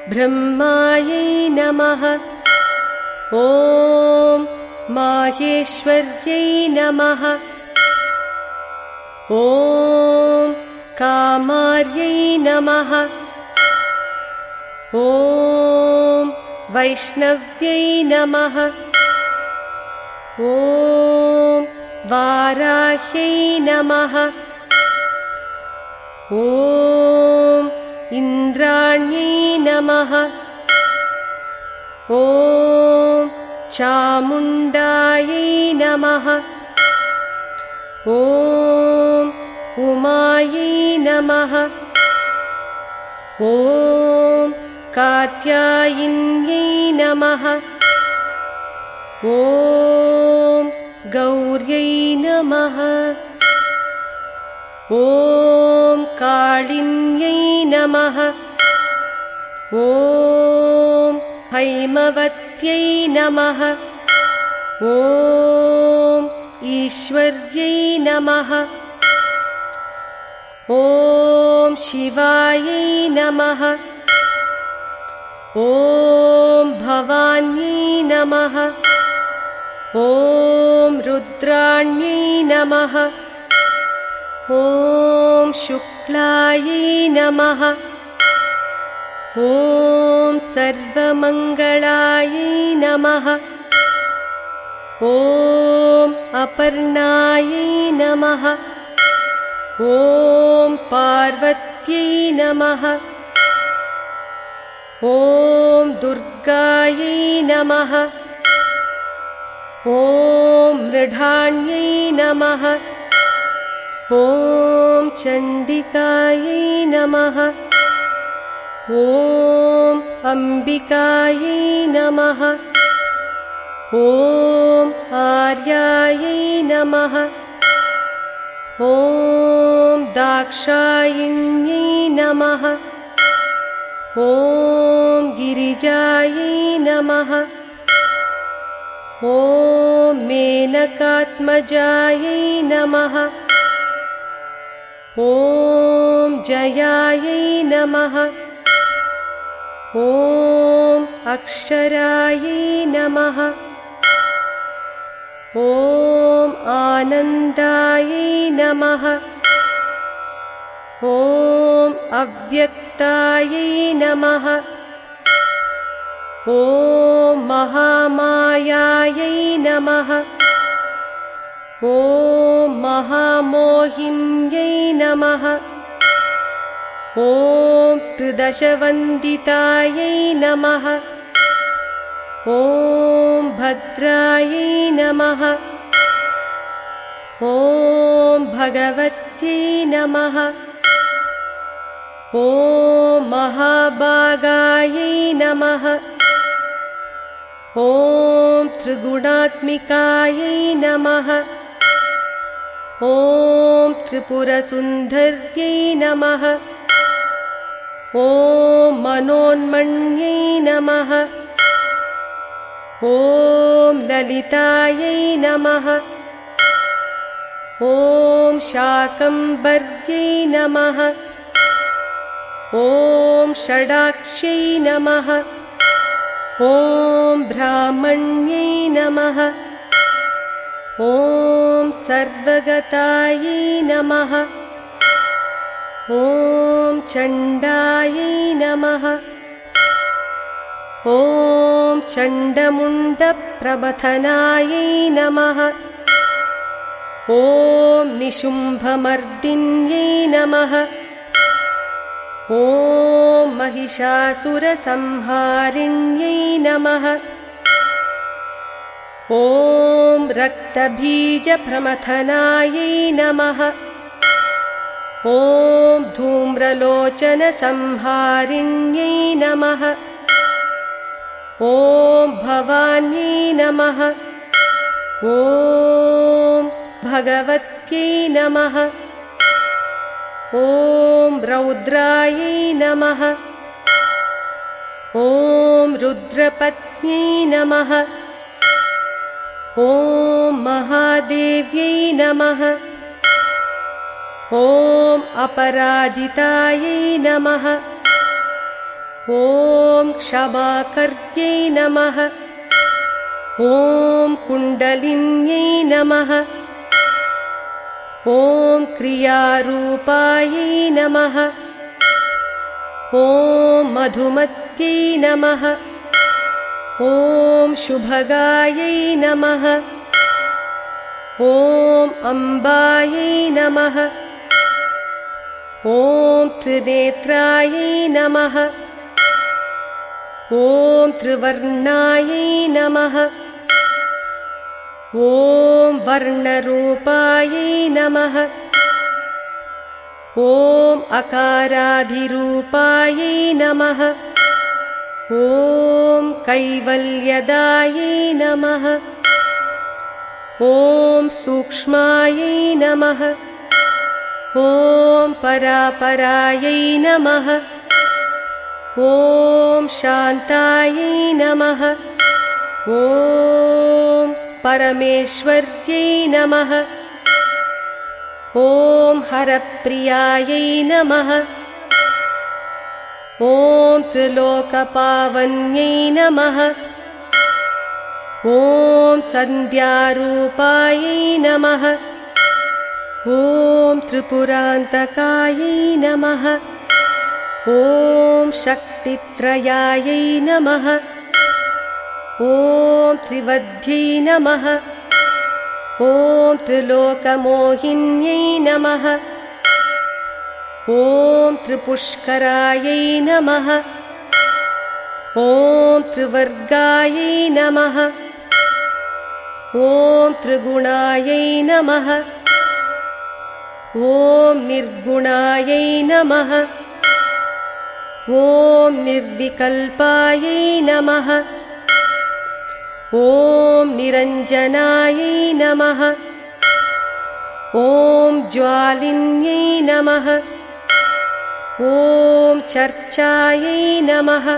ब्रह्मायै नमः। ॐ माहेश्वर्यै नमः। ॐ कामार्यै नमः। ॐ वैष्णव्यै नमः। ॐ वाराह्यै नमः। ॐ इन्द्राण्यै नमः। ॐ चामुण्डायै नमः। ॐ उमायै नमः। ॐ कात्यायिन्यै नमः। ॐ गौर्यै नमः। ॐ कालिन्यै नमः। ॐ हैमवत्यै नमः। ॐ ईश्वर्यै नमः। ॐ शिवायै नमः। ॐ भवान्यै नमः। ॐ रुद्राण्यै नमः। ॐ शुक्लायै नमः। ॐ सर्वमङ्गलायै नमः। ॐ अपर्णायै नमः। ॐ पार्वत्यै नमः। ॐ दुर्गायै नमः। ॐ मृडान्यै नमः। ॐ चण्डिकायै नमः। ॐ अम्बिकायै नमः। ॐ आर्यायै नमः। ॐ दाक्षायिण्यै नमः। ॐ गिरिजायै नमः। ॐ मेनकात्मजायै नमः। ॐ जयायै नमः। ॐ अक्षरायै नमः। ॐ आनन्दायै नमः। ॐ अव्यक्तायै नमः। ॐ महामायायै नमः। ॐ महामोहिन्यै नमः। ॐ त्रिदशवन्दितायै नमः। ॐ भद्रायै नमः। ॐ भगवत्यै नमः। ॐ महाभागायै नमः। ॐ त्रिगुणात्मिकायै नमः। ॐ त्रिपुरसुन्दर्यै नमः। ॐ मनोन्मण्यै नमः। ॐ ललितायै नमः। ॐ शाकम्भर्यै नमः। ॐ षडाक्ष्यै नमः। ॐ ब्राह्मण्यै नमः। ॐ सर्वगतायै नमः। ॐ चण्डायै नमः। ॐ चण्डमुण्डप्रमथनायै नमः। ॐ निशुम्भमर्दिन्यै नमः। ॐ महिषासुरसंहारिण्यै नमः। ॐ रक्तबीजप्रमथनायै नमः। ॐ धूम्रलोचनसंहारिण्यै नमः। ॐ भवान्यै नमः। ॐ भगवत्यै नमः। ॐ रौद्रायै नमः। ॐ रुद्रपत्न्यै नमः। ॐ महादेव्यै नमः। ॐ अपराजितायै नमः। ॐ क्षमाकर्त्यै नमः। ॐ कुण्डलिन्यै नमः। ॐ क्रियारूपायै नमः। ॐ मधुमत्यै नमः। ॐ शुभगायै नमः। ॐ अम्बायै नमः। ॐ त्रिनेत्रायै नमः। ॐ त्रिवर्णायै नमः। ॐ वर्णरूपायै नमः। ॐ अकाराधिरूपायै नमः। ॐ कैवल्यदायै नमः। ॐ सूक्ष्मायै नमः। ॐ परापरायै नमः। ॐ शान्तायै नमः। ॐ परमेश्वर्यै नमः। ॐ हरप्रियायै नमः। ॐ त्रिलोकपावन्यै नमः। ॐ सन्ध्यारूपायै नमः। ॐ त्रिपुरान्तकायै नमः। ॐ शक्तित्रयायै नमः। ॐ त्रिवध्यै नमः। ॐ त्रिलोकमोहिन्यै नमः। ॐ त्रिपुष्करायै नमः। ॐ त्रिवर्गायै नमः। ॐ त्रिगुणायै नमः। ॐ निर्गुणायै नमः। ॐ निर्विकल्पायै नमः। ॐ निरञ्जनायै नमः। ॐ ज्वालिन्यै नमः। ॐ चर्चायै नमः।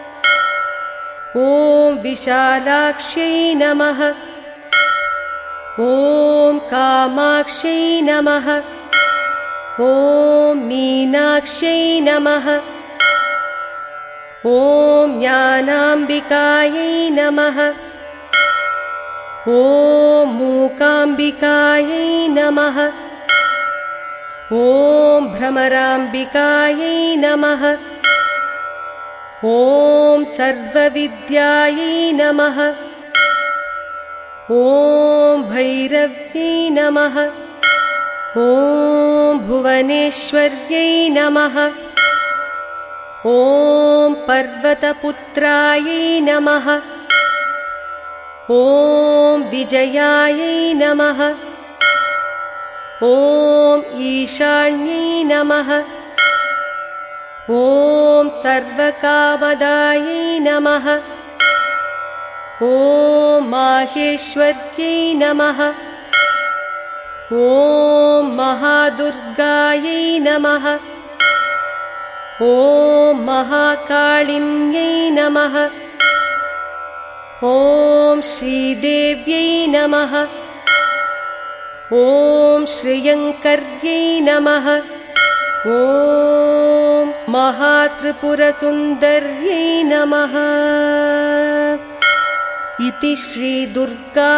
ॐ विशालाक्ष्यै नमः। ॐ कामाक्ष्यै नमः। ॐ मीनाक्ष्यै नमः। ॐ ज्ञानाम्बिकायै नमः। ॐ मूकाम्बिकायै नमः। ॐ भ्रमराम्बिकायै नमः। ॐ सर्वविद्यायै नमः। ॐ भैरव्यै नमः। ॐ भुवनेश्वर्यै नमः। ॐ पर्वतपुत्रायै नमः। ॐ विजयायै नमः। ॐ ईशान्यै नमः। ॐ सर्वकामदायै नमः। ॐ माहेश्वर्यै नमः। ॐ महादुर्गायै नमः। ॐ महाकालिन्यै नमः। ॐ श्रीदेव्यै नमः। ॐ श्रियङ्कर्यै नमः। ॐ महात्रिपुरसुन्दर्यै नमः। इति श्रीदुर्गा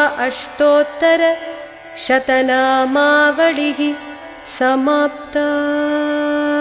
अष्टोत्तर शतनामावलिः समाप्ता।